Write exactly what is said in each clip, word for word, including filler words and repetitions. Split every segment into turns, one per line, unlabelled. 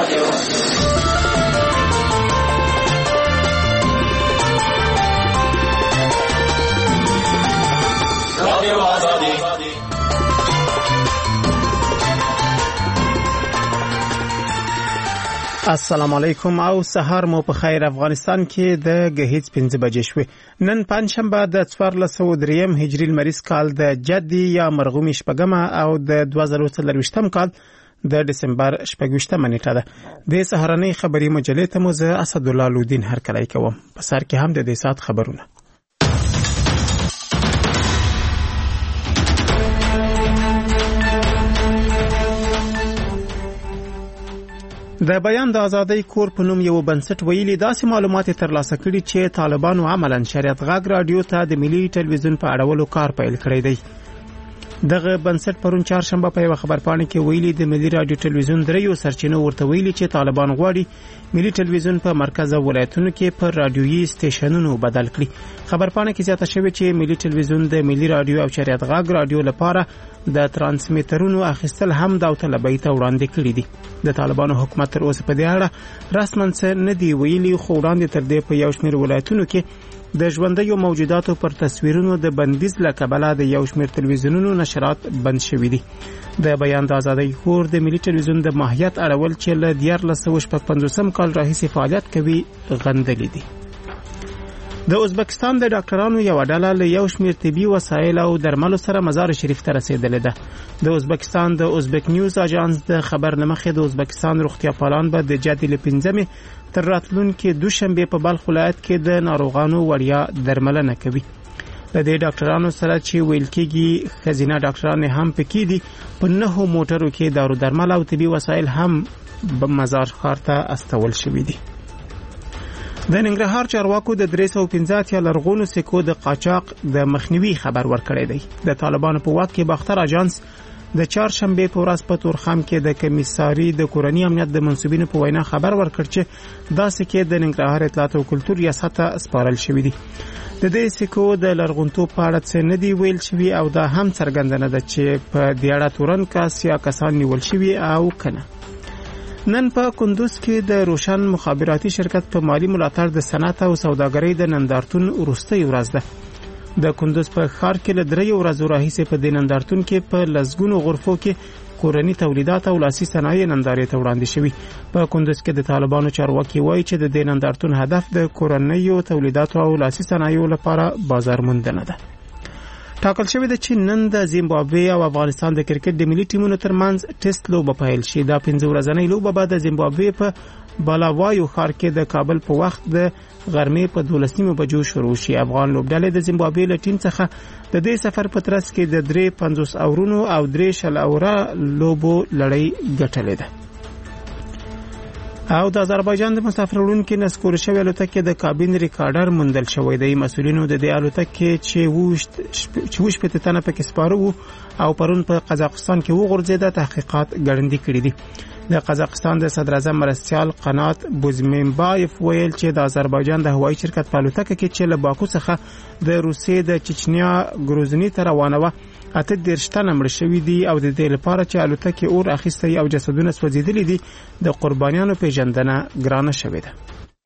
السلام علیکم او سهار مو په خیر. افغانستان کې د غهیځ پنځه بجې شوې. نن پنځشنبه د څوارلس سوه درې هجري لمریز کال د جدي یا مرغومي شپږمه او د دوه زره څلرویشتم کال د دسمبر شپږویشتمه نیټه ده. د سهارنۍ خبري مجلې ته مو زه اسدالله لودین هرکلی کوم. په سر کې هم د دې سات خبرونه. د بیان د ازادۍ کور په نوم یو بنسټ ویلي داسې معلومات ترلاسه کړي چې طالبانو عملاً شریعت غږ رادیو ته د ملي ټلویزیون په اړولو کار پیل کړی دی. دغه بنسټ پرون چهارشنبه په یو خبرپاڼه کې ویلي د ملي رادیو ټلویزیون دریو سرچینو ورته ویلي چې طالبان غواړي ملي ټلویزیون په مرکز او ولایتونو کې پر رادیويي سټیشنونو بدل کړي. خبرپاڼه کې زیاته شوې چې ملي ټلویزیون د ملي رادیو او شریعت غږ رادیو لپاره د ترانسمیټرونو اخیستل هم داوطلبۍ ته وړاندې کړي دي. د طالبانو حکومت تر اوسه په دې اړه رسماً څه نه دی ویلي، خو وړاندې تر دې په یو شمېر ولایتونو کې د ژوندیو موجوداتو پر تصویرونو د بندیز له کبله د یو شمېر تلویزیونونو نشرات بند شوي دي. د بیان د ازادۍ کور د ملي ټلویزیون د ماهیت اړول چې له دیارلس سوه شپږ پنځوسم کال راهیسې فعالیت کوي غندلي دي. د ازبکستان د ډاکټرانو یو ډله له یو شمېر طبي وسایل او درملو سره مزار شریف ته رسیدلې ده. د ازبکستان د ازبک نیوز اژانس د خبر نه مخکې د ازبکستان روغتیا پالان به د جدي له پنځمې تر راتلونکي دوشنبه په بلخ ولایت کې د ناروغانو وړیا درملنه کوي. د دې ډاکټرانو سره چې ویل کېږي خزینه ډاکټران هم پکې دي، په نهو موټرو کې دارو درمل او طبي وسایل هم په مزار ښار ته استول شوي دي. د ننګرهار چارواکو د درې سوه پنځه اتیا لرغونو سکو د قاچاق د مخنیوي خبر ورکړی دی. د طالبانو په واک کې باختر اژانس د چهارشنبه په ورځ په تورخم کې د کمیساري د کورنی امنیت د منسوبینو په وینا خبر ورکړ چې دا سکې د ننګرهار اطلاعات او کلتور ریاست ته سپارل شوې دي. د دې سکو د لرغونتوب په اړه څه نه دی ویل شوي او دا هم څرګندونه ده چې په دې اړه تورن کس یا کسان نیول شوي او کنه. نن په کندوز کې د روشن مخابراتي شرکت په مالی ملاتړ د صنعت او سوداګرۍ د نندارتون وروستۍ ورځ ده. د کندوز په ښار کې له دریو ورځو راهیسې په دې نندارتون کې په لسګونو غرفو کې کورني تولیدات او لاسي صنایع نندارې ته وړاندې شوي. په کندوز کې د طالبانو چارواکي وایي چې د دې نندارتون هدف د کورنیو تولیداتو او لاسي صنایعو لپاره بازار موندنه ده. ټاکل شوی ده چې نن د زیمبابوې او افغانستان د کرکټ د ملي ټیمونو ترمنځ ټیسټ لوبه پیل شي. دا پنځه ورځنۍ لوبه به د زیمبابوې په بالاوایو ښار کې د کابل په وخت د غرمې په دولس نیمو بجو شروع شي. افغان لوبډلې د زیمبابوې له ټیم څخه د دې سفر په ترڅ کې د درې پنځوس اورونو او درې شل اوره لوبو لړۍ ګټلې ده. او د آذربایجان د مسافر وړونکو نسکور شوی الوتکې د کابین ریکارډر موندل شوی دی. مسؤلینو د دې الوتکې چې وشت چې وش په تنه پکې سپارو او پرون په قزاقستان کې وغورځیده تحقیقات ګړندې کړي دي. د قزاقستان د صدر اعظم مرستیال قنات بوزمنبایف ویل چې د آذربایجان د هوایي شرکت په الوتکه کې چې له باکو څخه د روسیې د چچنیا گروزني ته روانه وه اته دېرش تنه مړه شوي دي او د دې لپاره چې الوتکې اور اخیستی او جسدونه سوځېدلي دي د قربانیانو پیژندنه ګرانه شوې ده.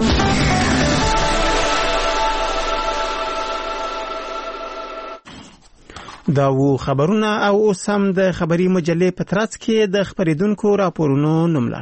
دا وو خبرونه او اوس هم د خبري مجلې په ترڅ کې د خبرېدونکو راپورونو نوملړ.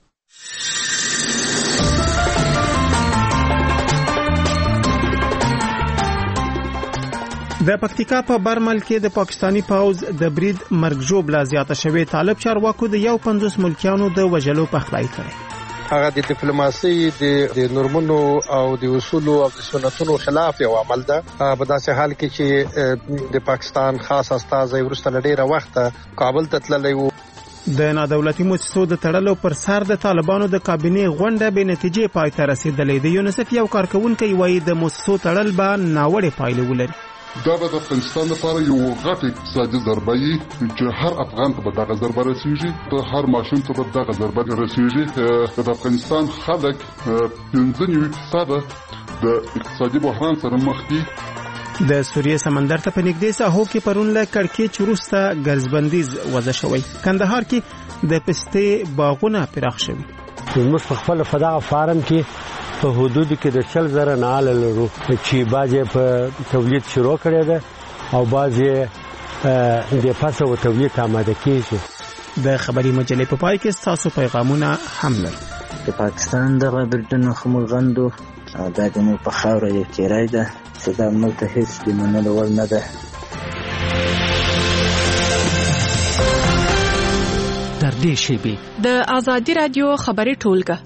د پکتیکا په برمل کې د پاکستانی پوز د برید مرګ ژوبله زیاته شوې. طالب چارواکو د یو پنځوس ملکیانو د وژلو پخلی کړی.
هغه د ډیپلوماسي د نورمونو او د اصولو او د سنتونو خلاف یو عمل ده. په داسې حال کې چې د پاکستان خاص استازی ورسته ډیره وخت کابل ته تللی و.
د نادولتي مؤسسو د تړلو پر سر د طالبانو د کابینې غونډه به نتیجې پای ته رسیدلې. د یونیسف یو کارکونکي وایي د مؤسسو تړل به ناوړه پایلې ولري.
دا به د افغانستان لپاره یو غټ اقتصادي ضربه وي چې هر افغان ته به دغه ضربه رسیږي، ته هر ماشوم ته به دغه ضربه رسیږي. د افغانستان خلک پنځه نوي فیصده د اقتصادي بحران سره مخ دي.
د سوریې سمندر ته په نږدې ساحو کې پرون له کړکېچ وروسته ګرځبندیز وضع شوی. کندهار کې د پستې باغونه پراخ شوي.
موږ په خپل فضا فارم کې په حدود کې د چل زره نه لرو چې باجه په تولید شروع کړی ده او باجه د فصل او تولید آماده کیږي.
د خبري مجلې په پای کې تاسو پیغامونه هم لرئ.
د پاکستان د بریټن خمولغندو دا د مو په خاوره یو کېرای ده چې دا موږ ته هیڅ د منلو وړ نه ده.
در دې شیبې د آزادي رادیو خبري ټولګه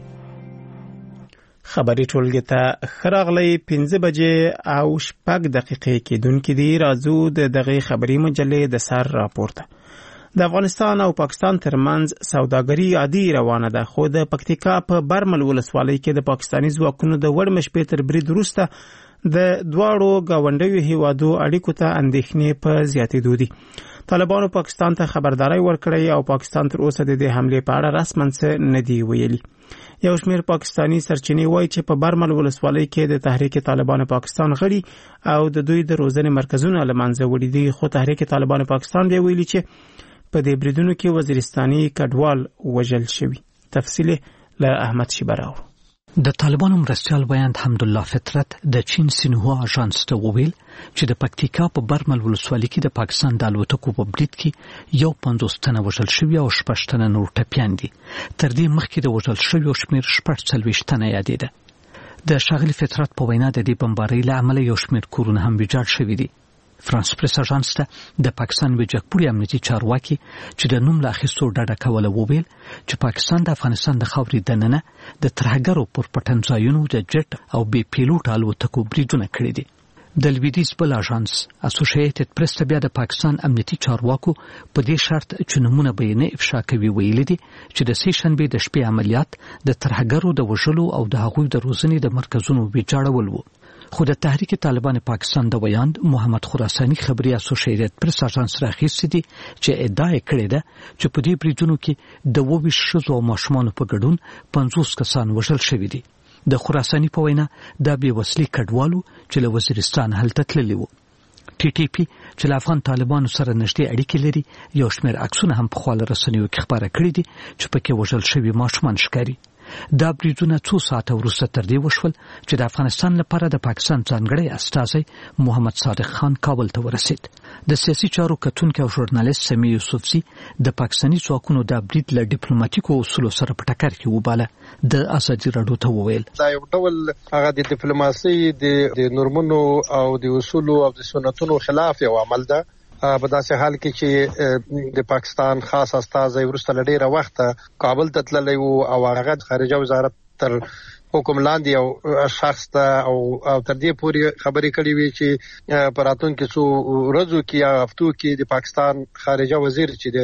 خبري ټولګه ته خراغلی پنځه بجې او شپږ دقیقې کېدونکې دي. راځو د دغه خبري مجلې د سر راپورته. د افغانستان او پاکستان ترمنځ سوداګري عادي روانه ده، خو د پکتیکا په برمل ولسوالۍ کې د پاکستاني ځواکونو د وړ مشپې تر برید وروسته د دواړو گاونډیو هیوادو اړیکو ته اندېښنې په زیاتېدو دي. طالبانو پاکستان ته خبرداري ورکړې او پاکستان تر اوسه د دې حملې په اړه رسماً څه نه دی ویلي. یو شمېر پاکستاني سرچینې وایي چې په برمل ولسوالۍ کې د تحریک طالبان پاکستان غړي او د دوی د روزنې مرکزونه له منځه وړي دي، خو تحریک طالبان پاکستان دی ویلي چې په دې بریدونو کې وزیرستاني کډوال وژل شوي. تفصیل له احمد شیبراو.
د طالبانو مرستیال بیان حمدالله فطرت د چین سینهوا اژانس ته وویل چې د پکتیکا په برمل ولسوالۍ کې د پاکستان د الوتکو په برید کې یو پنځوس تنه وژل شوي او شپږ تنه نور ټپیان دي. تر دې مخکې د وژل شویو شمېر شپږ څلوېښت تنه یادېده. د ښاغلي فطرت په وینا د دې بمبارۍ له امله یو شمېر کورونه هم ویجاړ شوي دي. فرانس پریس اژانس ته د پاکستان ویجاړپوړي امنیتي چارواکي چې د نوم له اخیستو ډډه کوله وویل چې پاکستان د افغانستان د خاورې دننه د ترهګرو پر پټنځایونو د جټ او بې پیلوټ الوتکو بریدونه کړي دي. د لویدیځ بل اژانس اسوسییټډ پریس ته بیا د پاکستان امنیتي چارواکو په دې شرط چې نومونه به یې نه افشا کوي ویلي دي چې د سې شنبې د شپې عملیات د ترهګرو د وژلو او د هغوی د روزنې د مرکزونو ویجاړول وو. خو د تحریک طالبان پاکستان د ویاند محمد خراساني خبري اسوسییټډ پریس اژانس راخیستي دي چې ادعا کړې ده چې په دې بریدونو کې د اووه ښځو او ماشومانو په ګډون پنځوس کسان وژل شوي دي. د خراساني په وینا دا بې وسلې کډوالو چې له وزیرستان هلته تللي وو. ټي ټي پی چې له افغان طالبانو سره نږدې اړیکې لري یو شمېر عکسونه هم په خواله رسنیو کې خپاره کړي دي چې پکې وژل شوي ماشومان ښکاري. دا بریدونه څو ساعته وروسته تر دې وشول چې د افغانستان لپاره د پاکستان ځانګړی استازی محمد صادق خان کابل ته ورسید. د سیاسي چارو کتونکي او ژورنالیست سمیع یوسفزي د پاکستاني ځواکونو د برید له ډیپلوماټیکو اصولو سره په ټکر کې وباله. د ازادي راډیو ته وویل
دا یو ډول هغه د ډیپلوماسي د نورمونو او د اصولو او د سنتونو خلاف یو عمل ده. په داسې حال کې چې د پاکستان خاص استازی وروسته له ډېره وخته کابل ته تللی و او هغه خارجه وزارت تر حکم لاندې یو شخص ته او تر دې پورې خبرې کړې وي چې په راتلونکو څو ورځو کې یا هفتو کې د پاکستان خارجه وزیر چې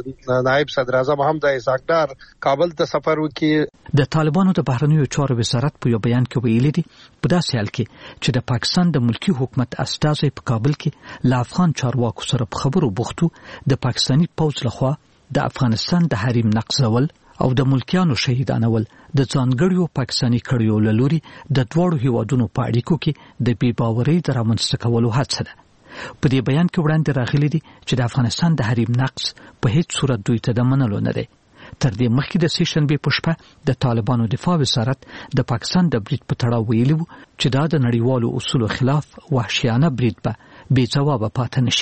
د نائب صدر اعظم هم د اسحاق ډار کابل ته سفر وکړي.
د طالبانو د بهرنیو چارو وزارت په یو بیان کې ویلي دي په داسې حال کې چې د پاکستان د ملکی حکومت استازی په کابل کې له افغان چارواکو سره په خبرو بوختو د پاکستاني پوځ لخوا د افغانستان د حریم نقضول او د ملکیانو شهیدانول د ځانګړیو پاکستاني کړیو له لوري د دواړو هیوادونو په اړیکو کې د بې باورۍ د رامنځته کولو هڅه ده. په دې بیان کې وړاندې راغلي دي چې د افغانستان د حریم نقض په هیڅ صورت دوی ته د منلو نه دی. تر دې مخکې د سې شنبې په شپه د طالبانو دفاع وزارت د پاکستان د برید په تړاو ویلي و چې دا د نړیوالو اصولو خلاف وحشیانه برید به بې ځوابه پاتې نشي.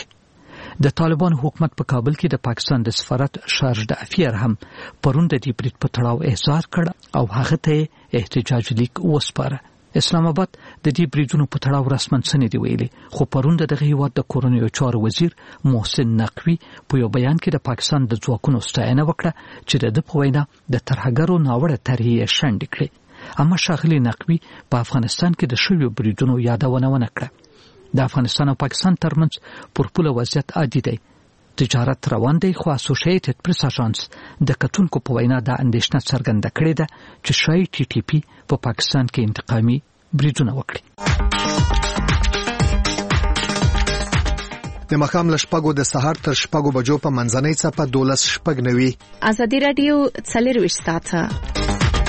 د طالبان حکومت په کابل کې د پاکستان د سفارت شارج د افیر هم پرون د دې برید په تړاو احضار کړ او هغه ته احتجاج لیک وسپاره. اسلام آباد د دې بریدونو په تړاو رسماً څه نه دی ویلي، خو پرون د دغه هیواد د کورنیو چارو وزیر محسن نقوي په یو بیان کې د پاکستان د ځواکونو ستاینه وکړه چې د ده په وینا د ترهګرو ناوړه طرحې شنډې کړې. اما ښاغلي نقوي په افغانستان کې د شویو بریدونو یادونه ونه کړه. د افغانستان او پاکستان ترمنځ پر پوله وضعیت عادي دی، تجارت روان دی، خو اسوسییټډ پریس اژانس د کتونکو په وینا د اندېښنه څرګنده کړې ده چې شاید ټي ټي پی په پاکستان کې انتقامي بریدونه وکړي.
د مخام له شپږو د سهار تر شپږو بجو په منځنۍ څپه دولس شپږ نوي.
ازادي راډیو څلرویشت ساعته.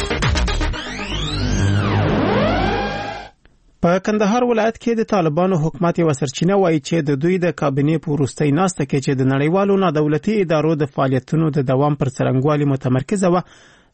په کندهار ولایت کې د طالبانو حکومت یو سرچینه وایي چې د دوی د کابینې په وروستۍ ناسته کې چې د نړیوالو نادولتي ادارو د فعالیتونو د دوام پر څرنګوالي متمرکزه و،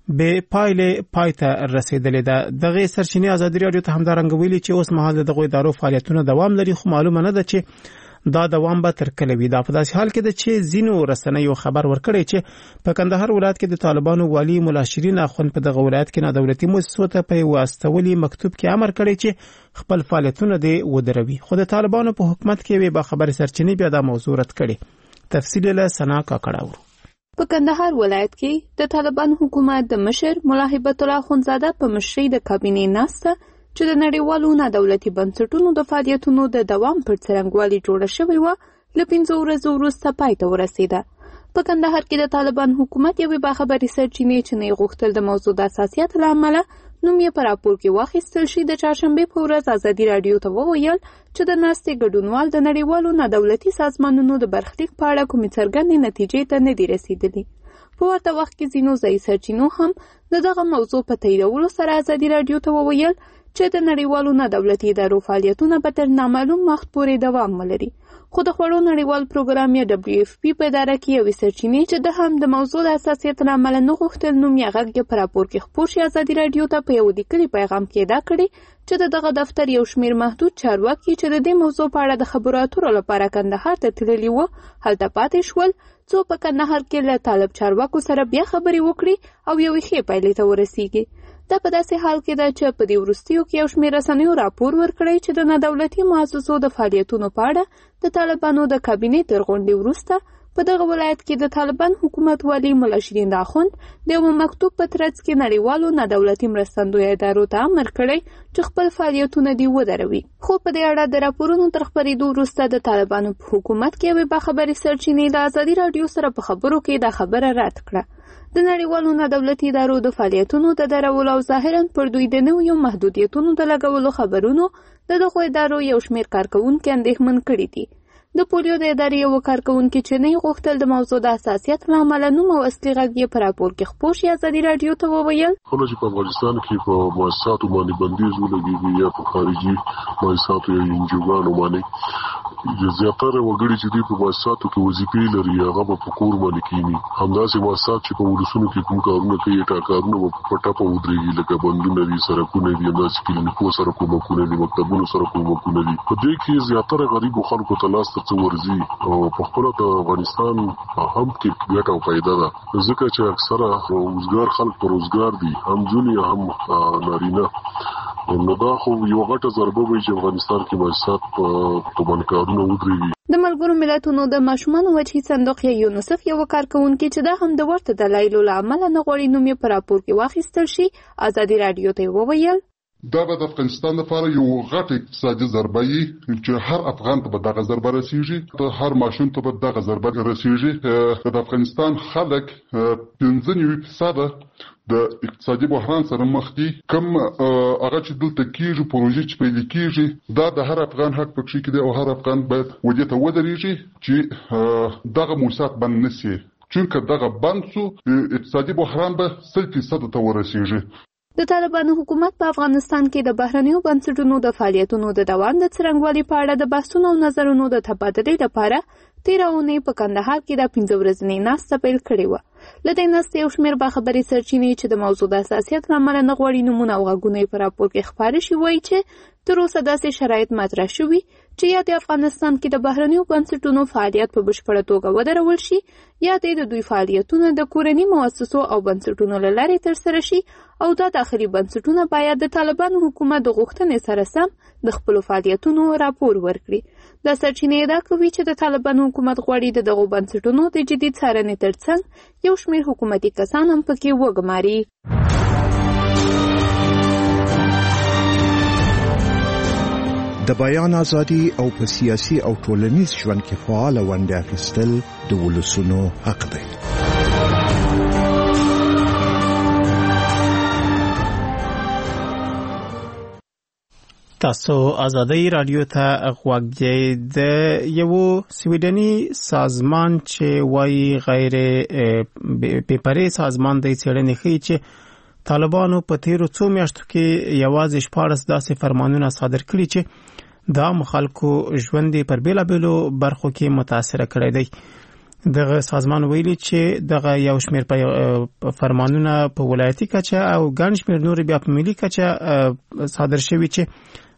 به پایلې پایته رسیدلې ده. دغه سرچینې ازادي رادیو ته همدارنګ ویلي چې اوس مهال دغه ادارو فعالیتونه دوام لري، خو معلومه نه ده چې دا دوام به تر کله وي. دا په داسې حال کې ده چې ځینو رسنیو خبر ورکړی چې په کندهار ولایت کې د طالبانو والي مولا شیرین اخوند په دغه ولایت کې نادولتي مؤسسو ته په واستولي مکتوب کې امر کړی چې خپل فعالیتونه دې ودروي، خو د طالبانو په حکومت کې وي با خبر سرچینې بیا دا موضوع رد کړي. تفصیل له سنا کاکړاو.
په کندهار ولایت کې د طالبان حکومت د مشر مولا هیبت الله اخوندزاده په مشرۍ د کابینې ناسته چې د نړیوالو نادولتي بنسټونو د فعالیتونو د دوام پر څرنګوالي جوړه شوې وه له پنځو ورځو وروسته پای ته ورسېده. په کندهار کې د طالبان حکومت یوې باخبرې سرچینې چې نه یې غوښتل د موضوع د حساسیت له امله نوم یې په راپور کې واخیستل شي، د چهارشنبې په ورځ ازادي راډیو ته وویل چې د ناستې ګډونوال د نړیوالو نادولتي سازمانونو د برخلیک په اړه کومې څرګندې نتیجې ته نه دي رسېدلي. په ورته وخت کې ځینو ځایي سرچینو هم د دغه موضوع په تاییدولو سره ازادي راډیو ته وویل چې د نړیوالو نادولتي ادارو فعالیتونه به تر نامعلوم وخت پورې دوام ولري. خو د خوړو نړیوال پروګرام یا دبلیو اف پی په اداره کې یوې سرچینې چې د هم د موضوع د حساسیت له امله نه غوښتل نوم یې غږ یې په راپور کې خپور شي، ازادي راډیو ته په یو لیکلي پیغام کې ادعا کړې چې د دغه دفتر یو شمېر محدود چارواکي چې د دې موضوع په اړه د خبرو اترو لپاره کندهار ته تللي وو هلته پاتې شول، څو په کندهار کې له طالب چارواکو سره بیا خبرې وکړي او یوې ښې پایلې ته ورسیږي. دا په داسې حال کې ده چې په دې وروستیو کې یو شمېر رسنیو راپور ورکړی چې د نادولتي مؤسسو د فعالیتونو په اړه د طالبانو د کابینې تر غونډې وروسته په دغه ولایت کې د طالبان حکومت والي مولا شیرین اخوند د یو مکتوب په ترڅ کې نړیوالو نادولتي مرستندویه ادارو ته امر کړی چې خپل فعالیتونه دې ودروي. خو په دې اړه د راپورونو تر خپرېدو وروسته د طالبانو په حکومت کې یوې باخبرې سرچینې د ازادي راډیو سره په خبرو کې دا خبره رد کړه. د نړیوالو نادولتي ادارو د فعالیتونو د درولو او ظاهرا پر دوی د نویو محدودیتونو د لګولو خبرونو د دغو ادارو یو شمېر کارکوونکي اندېښمن کړي دي. د پولیو د ادارې یو کارکوونکي چې نه یې غوښتل د موضوع د حساسیت له امله نوم او اصلي غږ یې په راپور کې خپور شي، ازادي راډیو ته وویل
کله چې په افغانستان کې په مؤسساتو باندې بندیز ولګېږي یا په خارجي مؤسساتو یا انجوګانو باندې زیاتره وګړي چې دي په مؤسساتو کې وظیفې لري هغه به په کور باندې کېني. همداسې مؤسسات چې په ولسونو کې کوم کارونه کوي ټاکارونه به په پټه په ودرېږي، لکه بندونه دي، سړکونه دي، همداسې کلینیکو سره کومکونه دي، مکتبونو سره کومکونه دي. په دې کې زیاتره غریبو خلکو ته لاس څه ورځي او په خپل د افغانستان هم کې ګټه او فائدہ ده، ځکه چې اکثره روزګار خلک په روزګار دي، هم جونی هم نارینه. نو دا خو یو غټه ضربه وي چې افغانستان کې مؤسسات په باندې کارونه ودرېږي.
د ملګرو ملتونو د ماشومانو وجهي صندوق یا یونیسف یو کارکوونکي چې دا هم د ورته دلایلو له امله نه غواړي نوم یې په راپور کې واخیستل شي، ازادي راډیو ته وویل
دا به د افغانستان لپاره یو غټ اقتصادي ضربه وي چې هر افغان ته به دغه ضربه رسیږي، هر ماشوم ته به دغه ضربه رسیږي. د افغانستان خلک پنځه نوي فیصده د اقتصادي بحران سره مخ دي. کم هغه چې دلته کېږي پروژې چې پیل کېږي دا د هر افغان حق پکې کې دی او هر افغان باید ودې ته ودرېږي چې دغه موسسات بند نشي، چونکه دغه بند سو اقتصادي بحران به سل فیصد ته ورسیږي.
د طالبانو حکومت په افغانستان کې د بهرنیو بنسټونو د فعالیتونو د دوام د څرنګوالي په اړه د بحثونو او نظرونو د تبادلې لپاره تېره اونۍ په کندهار کې د پنځه ورځنۍ ناسته پیل کړې وه. له دې ناستې یو شمېر باخبرې سرچینې چې د موضوع د حساسیت له امله نه غواړي نومونه او غږونه یې په راپور کې خپاره شي وایي چې تر اوسه داسې شرایط مطرح شوي چې یا د افغانستان کې د بهرنیو بنسټونو فعالیت په بشپړه توګه ودرول شي یا د دوی فعالیتونه د کورني مؤسسو او بنسټونو له لارې ترسره شي او دا داخلي بنسټونه باید د طالبانو حکومت د غوښتنې سره سم د خپلو فعالیتونو راپور ورکړي. دا سرچینې ادعا کوي چې د طالبانو حکومت غواړي د دغو بنسټونو د جدي څارنې ترڅنګ یو شمېر حکومتي کسان هم پکې وګماري.
د بیان ازادي او په سیاسي او ټولنیز ژوند کې فعال ونډه اخیستل د ولسونو حق دی.
تاسو ازادي رادیو ته غوږی د یو سویډني سازمان چې وایي غیر پیپري سازمان د څېړنې ښیي چې طالبانو په تیرو څو میاشتو کې یوازې شپاړس داسې فرمانونه صادر کړي چې د عام خلکو ژوند پر بیلابیلو برخو کې متاثر کړی دی. دغه سازمان ویلي چې دغه یو شمېر فرمانونه په ولایتي کچه او ګڼ شمېر نور بیا په ملي کچه صادر شوي چې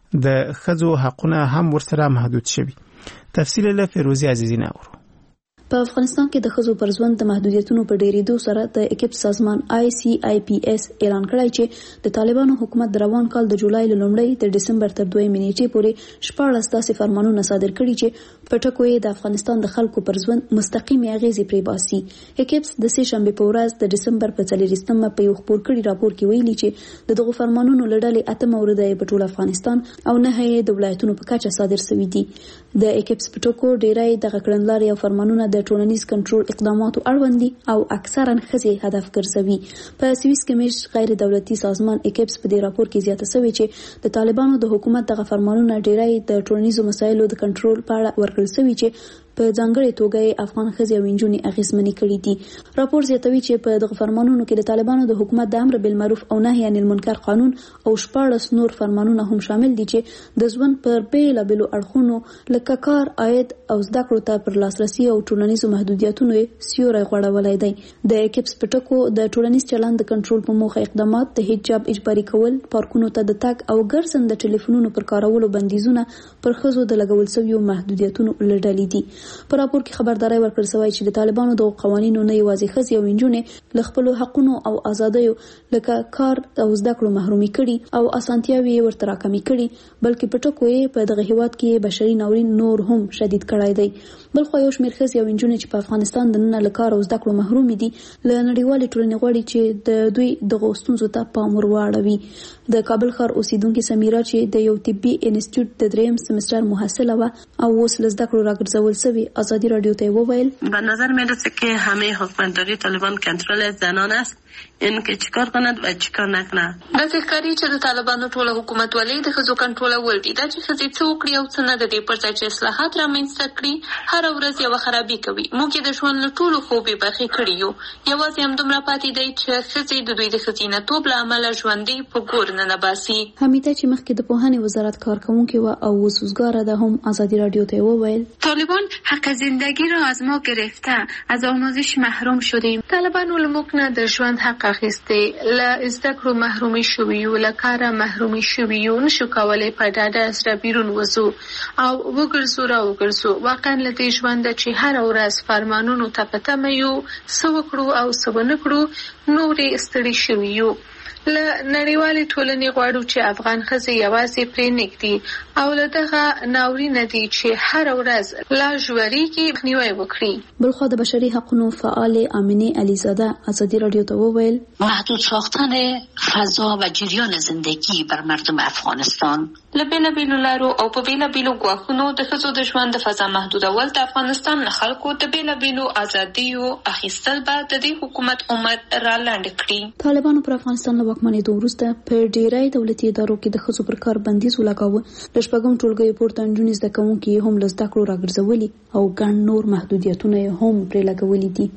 د ښځو حقونه هم ورسره محدود شوي. تفصیل له فیروزي عزیزی نه اورو.
په افغانستان کې د ښځو پر ژوند د محدودیتونو په ډېرېدو سره د اکیپ سازمان آی سی آی پی ایس اعلان کړی چې د طالبانو حکومت د روان کال د جولای له لومړۍ د ډسمبر تر دویمې نیټې پورې شپاړس داسې فرمانونه صادر کړي چې په ټکو یې د افغانستان د خلکو پر ژوند مستقیمې اغېزې پرې باسي. اکیپس د سې شنبې په ورځ د ډسمبر په څلېرویشتمه په یو خپور کړي راپور کې ویلي چې د دغو فرمانونو له ډلې اته مورده یې په ټول افغانستان او نهه یې د ولایتونو په کچه صادر شوي دي. د اکیپس په ټکو ډېری دغه کړنلارې او فرمانونه د ټولنیز کنټرول اقداماتو اړوند دي او اکثرا ښځې هدف ګرځوي. په سویس کې مېشت غیر دولتي سازمان اکیپس په دې راپور کې زیاته شوې چې د طالبانو د حکومت دغه فرمانونه ډېری د ټولنیزو مسایلو د کنټرول په اړه ورکړل شوي چې په ځانګړې توګه افغان ښځې او نجونې اغېزمنې کړي دي. راپور زیاتوي چې په دغه فرمانونو کې د طالبانو د حکومت د امر بالمعروف او نهي عن المنکر قانون او شپاړس نور فرمانونه هم شامل دي چې د ژوند پر بیلابېلو اړخونو لکه کار، عاید او زده کړو ته پر لاسرسي او ټولنیزو محدودیتونو یې سیوری غوړولی دی. د اکیپس په ټکو د ټولنیز چلند د کنټرول په موخه اقدامات د حجاب اجباري کول، پارکونو ته د تګ او ګرځند د ټلیفونونو پر کارولو بندیزونه پر ښځو د لګول شویو محدودیتونو له ډلې دي. په راپور کې خبرداري ورکړل شوې چې د طالبانو د قوانینو نه یوازې ښځې او نجونې له خپلو حقونو او آزادیو لکه کار او زده کړو محرومي کړي او اسانتیاوې یې ورته راکمې کړي، بلکې په ټکو یې په دغه هیواد کې بشري ناورین نور هم شدید کړی دی. بلخو یو شمېر ښځې او نجونې چې په افغانستان دننه له کار او زده کړو محرومې دي له نړیوالې ټولنې غواړي چې د دوی دغو ستونزو ته پام ور واړوي. د کابل ښار اوسیدونکې سمیرا چې د یو طبي انسټیټیوټ د دریم سمستر محصله وه او اوس له زده کړو راګرځول شوې آزادی رادیو ته وویل
به نظر میرسه که همه حکومتداری طالبان کنترل زنان است، این که چیکار کند و چیکار نکنه.
داسې ښکاري چې د طالبانو ټوله حکومتولي د ښځو کنټرولول دي. دا چې ښځې څه وکړي او څه نه، د دې پر ځای چې اصلاحات رامنځته کړي هره ورځ یوه خرابي کوي. موږ یې د ژوند له ټولو خوبې برخې کړي یو، یوازې همدومره پاتې دی چې ښځې د دوی د ښځینه‌توب له امله ژوندۍ په ګور ننباسي.
حمیده چې مخکې د پوهنې وزارت کارکوونکې وه او اوس وزګاره ده هم ازادي رادیو ته وویل
طالبان حق زندگی را از ما گرفته، از آموزش محروم شدیم. طالبانو له موږ نه د ژوند حق اخیستی، له زده کړو محرومي شوي یو، له کاره محرومي شوي یو، نشو کولی په ډاډه سره بیرون وځو او وګرځو را وګرځو. واقعا له دې ژونده چې هره ورځ فرمانونو ته په تمه یو، څه وکړو او څه ونه کړو، نورې ستړي شوي یو. له نړیوالې ټولنې غواړو چې افغان ښځې یوازې پرې نږدي او له دغه ناورینه دي چې هره ورځ لا ژورېږي مخنیوی وکړي.
بلخوا د بشري حقونو فعال آمنه علیزاده ازادي رادیو ته وویل
محدود ساختن فضا و جریان زندگی بر مردم افغانستان
له بېلابېلو لارو او په بېلابېلو ګواښونو د ښځو د ژوند د فضا محدودول د افغانستان له خلکو د بېلابېلو ازادیو اخیستل به د دې حکومت عمر را لنډ کړي.
طالبانو پر افغانستان له واکمنېدو وروسته په ډېری دولتي ادارو کې د ښځو پر کار بندیز ولګاوه. له شپږم ټولګیو پورته نجونې زده کوونکي یې هم له زده کړو راګرځولي او ګڼ نور محدودیتونه یې هم پرې لګولي دي.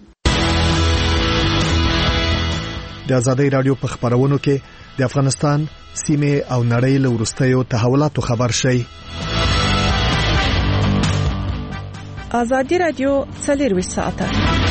د ازادۍ رادیو په خبرونو کې د افغانستان سیمه او نړۍ له وروستیو تحولاتو خبر شي.
ازادي رادیو څلور ساعته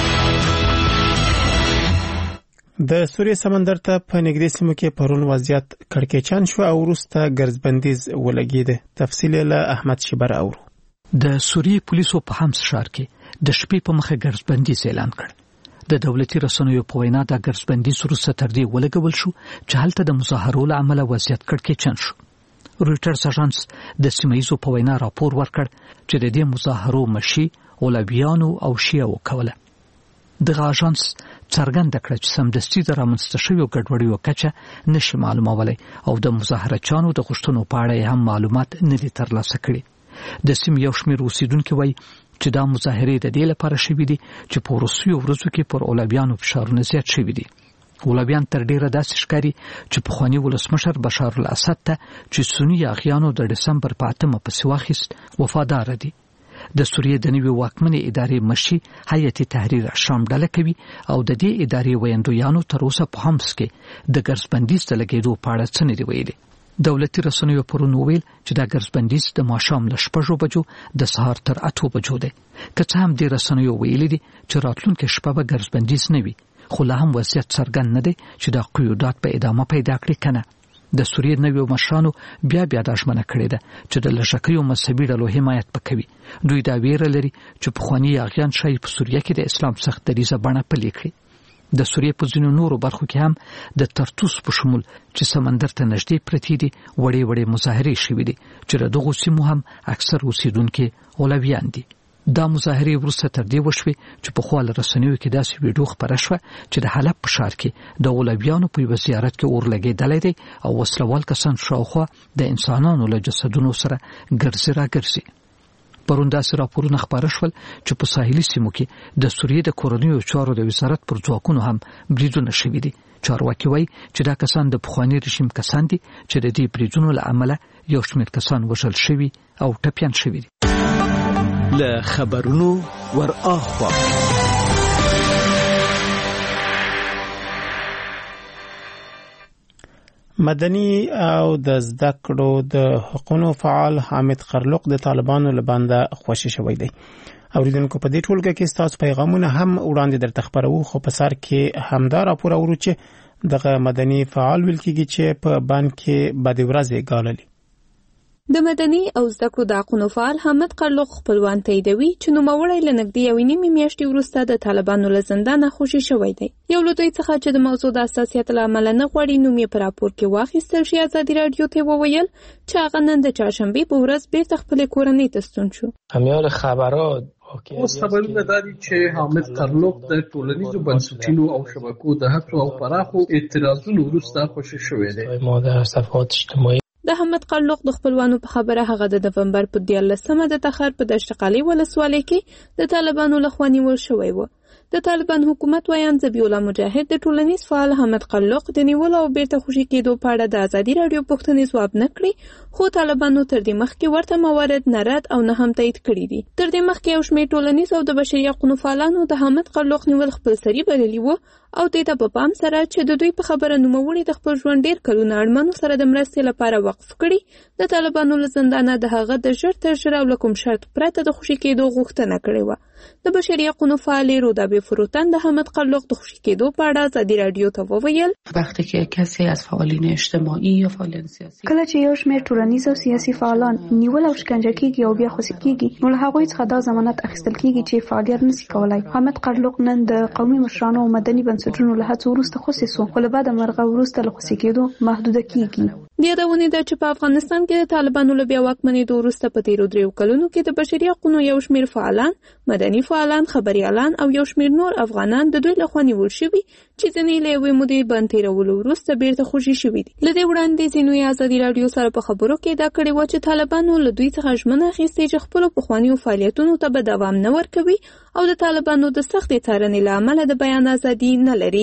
د سوریې سمندر ته په نږدې سیمو کې پرون وضعیت کړکېچن شو او وروسته ګرځبندیز ولګېده. تفصیل له احمد شبر اورو.
د سوریې پولیسو په حمص ښار کې د شپې په مخه ګرځبندیز اعلان کړ. د دولتي رسنیو په وینا د ګرځبندیز وروسته تر دې ولګول شو چې هلته د مظاهرو له امله وضعیت کړکېچن شو. رویټرز اژانس د سیمایزو په وینا راپور ورکړ چې د دې مظاهرو مشي اولویانو او شیعو کوله. دغه اژانس څرګنده کړه چې سمدستي د رامنځته شویو ګډوډیو کچه نشي معلومولی او د مظاهرچیانو د غوښتنو په اړه هم معلومات نه دي ترلاسه کړي. د سیمې یو شمېر اوسیدونکي وایي چې دا مظاهرې د دې لپاره شوي دي چې په وروستیو ورځو کې پر اولویانو فشارونه زیات شوي دي. اولویان تر ډیره داسې ښکاري چې پخواني ولسمشر بشار الاسد ته چې سني اغیانو د ډسمبر په اتمه پسې واخیست وفادار دي. د سوریې د نوې واکمنې ادارې مشي هیئت تحریر شام ډله کوي او د دې ادارې ویندویانو تر اوسه په حمص کې د ګرځبندیز د لګېدو په اړه څه نه دي ویلي. دولتي رسنیو پرون ویل چې دا ګرځبندیز د ماښام له شپږو بجو د سهار تر اتو بجو دی. که څه هم د رسنیو ویلي دي چې راتلونکي شپه به ګرځبندیز نه وي، خو لا هم وضعیت څرګند نه دی چې دا قیودات به ادامه پیدا کړي کنه. د سوریې نویو مشرانو بیا بیا دا ژمنه کړې ده چې د لږکیو مذهبي ډلو حمایت وکوي. دوی دا ویره لري چې پخواني یاغیان شاید په سوریه کې د اسلام سخت دریځه بڼه پلي کړي. د سوریې په ځینو نورو برخو کې هم د ترتوس په شمول چې سمندر ته نږدې پرتې دي وړې وړې مظاهرې شوې دي چې د دغو سیمو هم اکثر اوسیدونکي علویان دي. دا مظاهرې وروسته تر دې وشوې چې په خپل رسنیو کې داسې ویډیو خپره شوه چې د حلب په ښار کې د علویانو په یو زیارت کې اور لګېدلی دی او وسلوال کسان شاوخوا د انسانانو له جسدونو سره ګرځي را ګرځي. پرون داسې راپورونه خپاره شول چې په ساحلي سیمو کې د سوریې د کورنیو چارو د وزارت پر ځواکونو هم بریدونه شوي دي. چارواکي وایي چې دا کسان د پخواني رژیم کسان دي چې د دې بریدونو له امله یو شمېر کسان وژل شوي او ټپیان شوي دي.
له خبرونو ور اخوا
مدني او د زده کړو د حقوقو فعال حامد قرلق د طالبانو لبانده خوشی شوی دی. اوریدونکو په دې ټولګه کې تاسو پیغامونه هم وړاندې درته خبرو، خو په سر کې همدا راپور اورو چې دغه مدني فعال ویل کېږي چې په بانک کې بد ورځې ګاللي.
د مدني او زده کړو د حقوقو فعال حامد قرلق خپلوان تاییدوي چې نوموړی له نږدې یوې نیمې میاشتې وروسته د طالبانو له زندانه خوشي شوی دی. یو له دوی څخه چې د موضوع د حساسیت له امله نه غواړي نوم یې په راپور کې واخیستل شي، ازادي راډیو ته وویل چې هغه نن د چهارشنبې په ورځ بیرته خپلې کورنۍ ته ستون شو.
همیار خبرات
اوس خبرونه دا دي چې حامد قرلق د ټولنیزو بنسټونو او شبکو د هڅو او پراخو اعتراضونو وروسته خوشي شوی دی.
ما در صفحات اجتماعي
د حامد قرلق د خپلوانو په خبره هغه د نومبر په دیارلسمه د تخار په دشت قلعه ولسوالۍ کې د طالبانو لخوا نیول شوی و. د طالبان حکومت ویان ذبیح الله مجاهد د ټولنیز فعال حامد قرلق د نیول او بیرته خوشي کېدو په اړه د ازادي راډیو پوښتنې ځواب نه کړی، خو طالبانو تر دې مخکې ورته موارد نه رد او نه هم تایید کړي دي. تر دې مخکې یو شمېر ټولنیز او د بشري حقوقو فعالانو د حامد قرلق نیول خپلسري بللي و او دې ته په پام سره چې د دوی په خبره نوموړي د خپل ژوند ډېر کلونه اړمنو سره د مرستې لپاره وقف کړي، د طالبانو له زندانه د هغه د ژر تر ژره او له کوم شرط پرته د خوشي کېدو غوښتنه کړې وه. د بشري حقوقو فعالې رودابه فروتن د حامد قرلق د خوشي کېدو په اړه ازادي راډیو ته وویل
وقتی که کسی از فعالین اجتماعی یا فعالین سیاسی
کله چې یو شمېر ټولنیز او سیاسي فعالان نیول او شکنجه کېږي او بیا خوشي کېږي، نو له هغوی څخه دا ضمانت اخیستل کېږي چې فعالیت نشي کولای. حامد قرلق نن د قومي مشرانو او مدني بنسټونو له هڅو وروسته خوشي شو، خو له بعده مرغه وروسته له خوشي کېدو محدوده کېږي.
د یادونې ده چې په افغانستان کې د طالبانو له بیا واکمنېدو وروسته په تېرو دریو کلونو کې د بشري حقوقو یو شمېر فعالان، مدني فعالان، خبريالان او یو شمېر نور افغانان د دوی لخوا نیول شوي چې ځینې له یوې مودې بند تېرولو وروسته بیرته خوشي شوي دي. له دې وړاندې ځینو یې ازادي راډیو سره په خبرو کې دا کړې وه چې طالبانو له دوی څخه ژمنه اخیستې چې خپلو پخوانیو فعالیتونو ته به دوام نه ورکوي او د طالبانو د سختې څارنې له امله د بیان ازادي نه لري.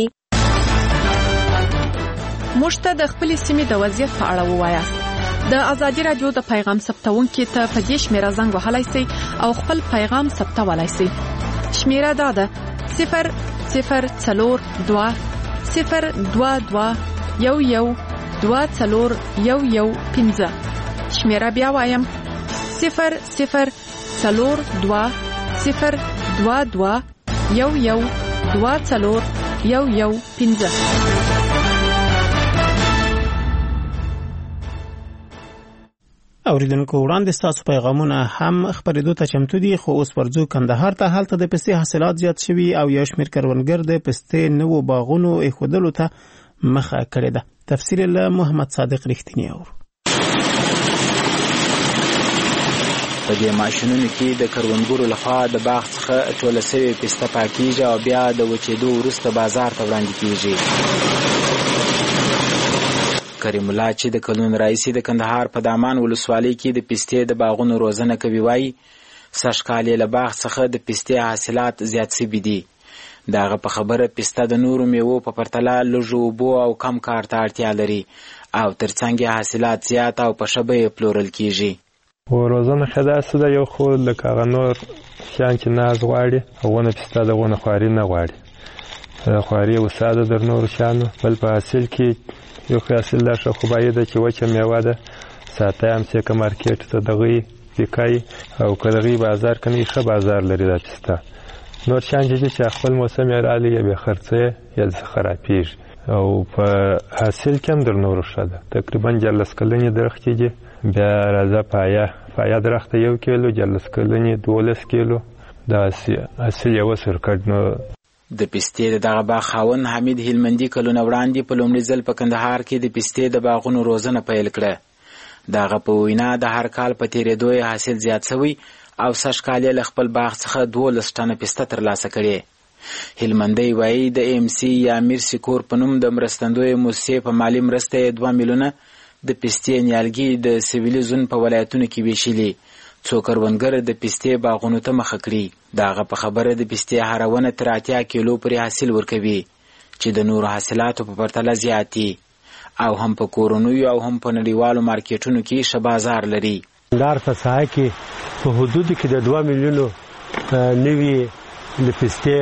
موږ ته د خپلې سیمې د وضعیت په اړه ووایاست. د ازادي راډیو د پیغام ثبتونکي ته په دې شمیره زنګ وهلی سئ او خپل پیغام ثبتولی سئ. شمیره دا ده صفر صفر څلور دوه صفر دوه دوه یو یو دوه څلور یو یو پنځه. شمیره بیا وایم صفر صفر څلور دوه صفر دوه دوه یو یو دوه څلور یو یو پنځه.
اوریدونکو وړاندې ستاسو پیغامونه هم خبرېدو ته چمتو دي، خو اوس ورځو کندهار ته. هلته د پستې حاصلات زیات شوي او یو شمېر کروندګر د پستې نوو باغونو ایښودلو ته مخه کړې ده. تفسیر له محمد صادق رښتینی اورو.
په دې ماشینونو کې د کروندګرو لخوا د باغ څخه ټوله سوې پسته پاکیږي او بیا د وچېدو وروسته بازار ته وړاندې کیږي. کریم الله چې د کلونو راهیسې د کندهار په دامان ولسوالۍ کې د پستې د باغونو روزنه کوي وایي سږ کال یې له باغ څخه د پستې حاصلات زیات شوي دي. د هغه په خبره پسته د نورو میوو په پرتله لږو اوبو او کم کار ته اړتیا لري او ترڅنګ یې حاصلات زیات او په ښه بیه پلورل کیږي.
روزنه ښه داسې ده، یو خو لکه هغه نور شیان چې ناز غواړي هغونه پسته دغونه خواري نه غواړي. خواري وساده در نور شانو بل په حاصل کې یو حاصل لا شو خو باید چې وچه میوه ده ساته هم چې مارکیټ ته دغه وکای او کلغي بازار کني ښه بازار لري دا پسته نور شان چې خپل موسم یې رالی یا به خرڅه یا خرابېږي او په حاصل کم در نور شاده تقریبا جلس کلنې درخت کې بیا راځه پایا پایا درخت یو کیلو جلس کلنې دولس کیلو دا حاصل یو سر کډنو
د پستې دغه باغ خاوند حمید هلمندي کلونه وړاندې په لومړي ځل په کندهار کې د پستې د باغونو روزنه پیل کړه دغه په وینا د هر کال په تیرېدو یې حاصل زیات شوی او سږ کال یې له خپل باغ څخه دولس ټنه پسته ترلاسه کړې هلمندی وایي د ام سی یا امیر سکور په نوم د مرستندوی موسسې په مالي مرسته یې دوه میلیونه د پستې نیالګي د سویلي زون په ولایتونو کې ویشلي څو کروندګر د پستې باغونو ته مخه کړي دغه په خبره د پستې هرونه تر اتیا کیلو پورې حاصل ورکوي چې د نورو حاصلاتو په پرتله زیات دي او هم په کورونیو او هم په نړیوالو مارکیټونو کې ښه بازار لري
دار په ساحه کې په حدود کې د دوه میلیونو نوي د پستې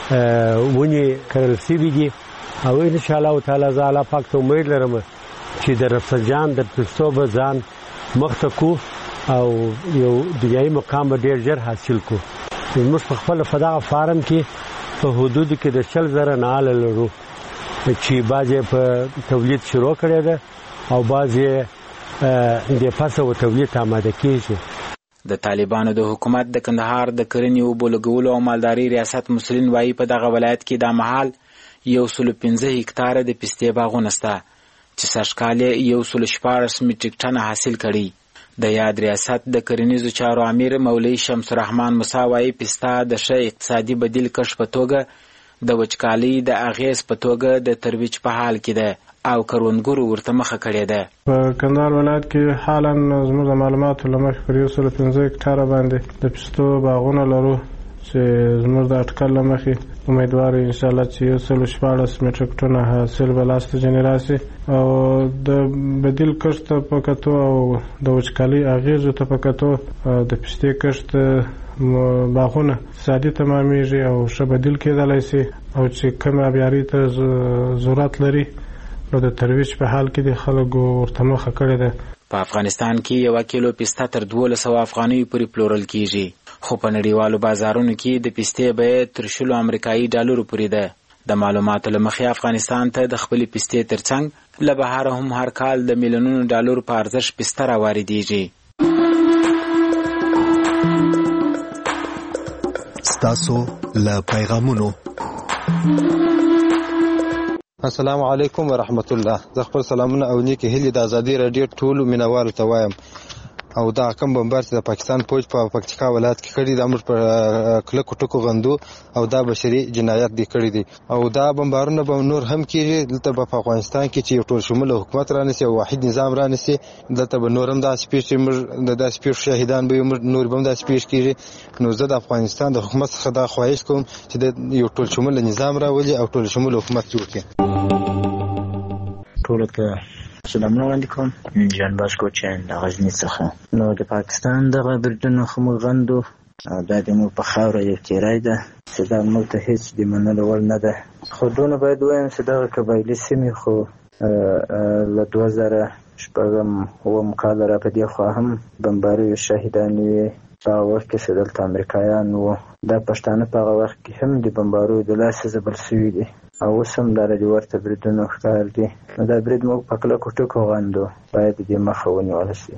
ونې کرل شوي دي او ان شاء الله تعالی زه الله پاک ته امید لرم چې د رفسنجان د پستو به ځان مخته کو او یو دنیایي مقام ډېر ژر حاصل کو موږ په خپل فدا فارم کې په حدود کې د شل زره نال لرو چې بعضې په تولید شروع کړی ده او بعضې د پسه و تولید آماده کېږي
د طالبانو د حکومت د کندهار د کرنې اوبو لګولو او مالدارۍ ریاست مسلین وایي په دغه ولایت کې دا مهال یو سلو پنځه هکتاره د پستې باغونه شته چې سږ کال یې یو سلو شپاړس میټریک ټنه حاصل کړي د یاد ریاست د کرنیزو چارو امیر مولوي شمس الرحمن موسی وایي پسته د ښه اقتصادي بدیل کښ په توګه د وچکالۍ د اغېز په توګه د ترویج په حال کې ده او کروندګرو ورته مخه کړې ده
په کندهار ولایت کې حالا زموږ د معلوماتو له مخې پر یو سلو پنځه هکټاره باندې د پستو باغونه لرو چې زموږ د اټکل له مخې امیدوار یو انشاءالله چې یو سلو شپاړس میټریک ټنه حاصل به لاسته ځینې راسي او د بدیل کښت ته په کتو او د وچکالۍ اغېزو ته په کتو د پستې کښت باغونه اقتصادي تمامیږي او ښه بدیل کېدلی شي او چې کم آبیاري ته ضرورت لري نو د ترویج په حال کې د خلکو ورته مخه کړې ده
په افغانستان کې یو کیلو پسته تر دولس سوه افغانیو پورې پلورل کیږي خو په نړیوالو بازارونو کې د پستې بیه تر شلو امریکایي ډالرو پورې ده د معلوماتو له مخې افغانستان ته د خپلې پستې ترڅنګ له بهره هم هر کال د میلیونونو ډالرو په ارزښت پسته راواردېږي
ستاسو له پیغامونو
السلام علیکم ورحمت الله زه خپل سلامونه او نیکې هیلې د ازادي راډیو ټولو مینوالو ته وایم او دا کم بمبار چې د پاکستان پوج په پکتیکا ولایت کې کړي د امر پر کلکو ټکو غندو او دا بشري جنایت دی کړی دي او دا بمبارونه به نور هم کیږي دلته په افغانستان کې چې یو ټول شموله حکومت رانیسي او واحد نظام رانیسي دلته به نور هم داسې پیښ د داسې پیښ شهیدان به نور به هم داسې پیښ کیږي نو زه د افغانستان د حکومت څخه دا خواهش کوم چې د یو ټول شموله نظام راولي او ټول شموله حکومت جوړ کړي
ټول ته سلامونه وړاندې کوم جان باسکو چین د غزني څخه نو د پاکستان دغه بریدونو خمرغندو دا د موږ په خاوره یو تیری ده چې دا موږ ته هېڅ د منلو وړ نه ده خو دونه باید ووایم چې دغه قبایلي سیمې خو له دوه زره شپږم اووم کاله را په دې خوا هم بمباریو شهیدانې وې په هغه وخت کې چې دلته امریکایان وو دا پښتانه په هغه وخت کې هم د بمباریو د لاسه ځبل شوي دي او اوس هم دا د ورته بریدونو ښکار دي نو دا برید موږ په کلکو ټکو غندو باید د دې مخه ونیول شي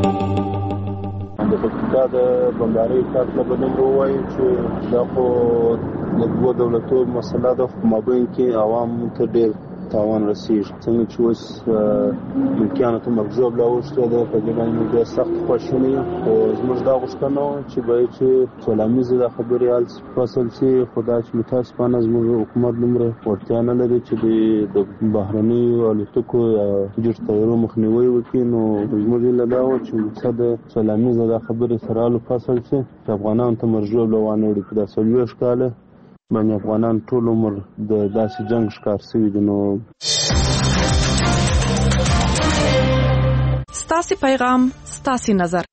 د پکتیکا د بمباریو کارت نه به دومره ووایو چې دا خو د دوه دولتو مسله ده په مابین کې عوامو ته ډېر تاوان رسیږي څنګه چې اوس ملکیانو ته مغزوب لا اوښتې ده په دې باندې ډېر سخت خواشینی یم خو زموږ دا غوښتنه وه چې باید چې سولامیزې دا خبرې حل فصل شي خو دا چې متاسفانه زموږ حکومت دومره وړتیا نه لري چې د بهرنیو الوتکو یا جټ طیارو مخنیوی وکړي نو زموږ هیله دا وه چې مقصد سولامیزه دا خبرې سره حل فصل شي چې افغانانو ته مرژوب لا وانه وړي په دا څلوېښت کاله باندې افغانان ټول عمر د داسې جنگ ښکار شوي دي نو
ستاسې پیغام ستاسې نظر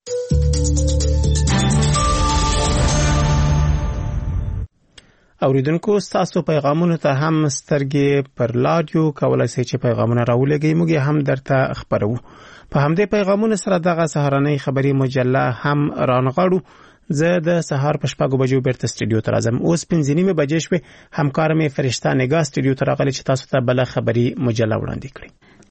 اوریدونکو تاسو پیغامونه ته هم سترګې پر رادیو کولای شئ چې پیغامونه راولېږئ، موږ هم درته خبرو. په همدې پیغامونو سره دغه سهارنۍ خبری مجله هم رانغاړو. زه د سهار په شپږو بجو بیرته سټوډیو ته راځم. اوس پنځه نیمه بجې شوې. همکار مې فرشته نگاه سټوډیو ته راغلی چې تاسو ته بل خبری مجله وړاندې کړي.